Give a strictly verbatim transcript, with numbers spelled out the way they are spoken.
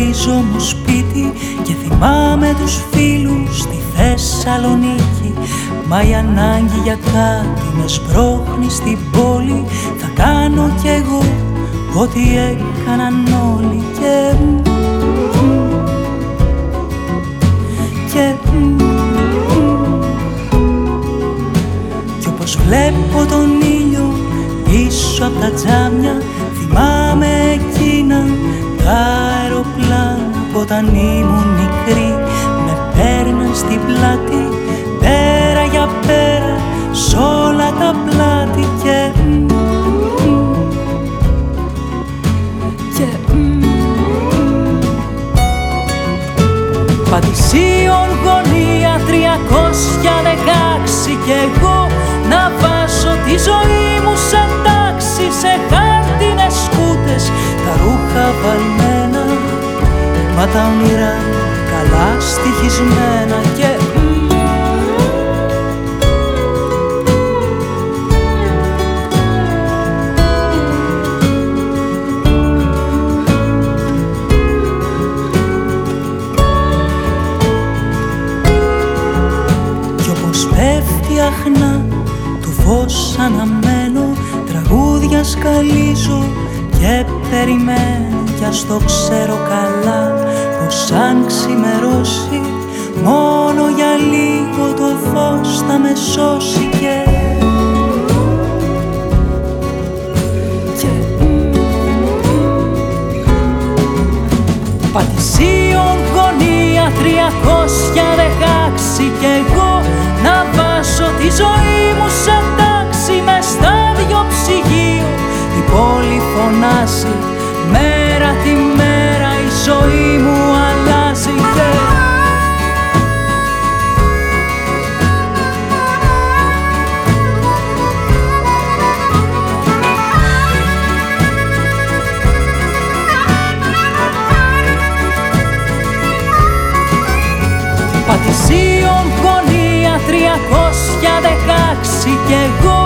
γυρίζω μου σπίτι και θυμάμαι τους φίλους στη Θεσσαλονίκη. Μα η ανάγκη για κάτι με σπρώχνει στην πόλη. Θα κάνω κι εγώ ό,τι έκαναν όλοι. Και και κι όπως βλέπω τον ήλιο πίσω απ' τα τζάμια, θυμάμαι εκείνα τα αεροπλάνα που όταν ήμουν μικρή με παίρναν στην πλάτη, πέρα για πέρα σ' όλα τα πλάτη. Και και Πατησίων γωνία τριακόσια δεκαέξι κι εγώ να βάζω τη ζωή μου σε τάξη, σε χάρτινες σκούτες τα ρούχα βαλμένα, μα τα όνειρά καλά στοιχισμένα. Και αχνά του φως αναμένω, τραγούδια σκαλίζω και περιμένω. Κι ας το ξέρω καλά πως αν ξημερώσει μόνο για λίγο το φως θα με σώσει. Και και Πατησίων γωνία τριακόσια δεκαέξι κι εγώ να βάζω τη ζωή μου σε τάξη, με στάδιο ψυγείο η πόλη φωνάζει, μέρα τη μέρα η ζωή μου αλλάζει. Και Πατησίων γωνία τριακόσια δεκαέξι κι εγώ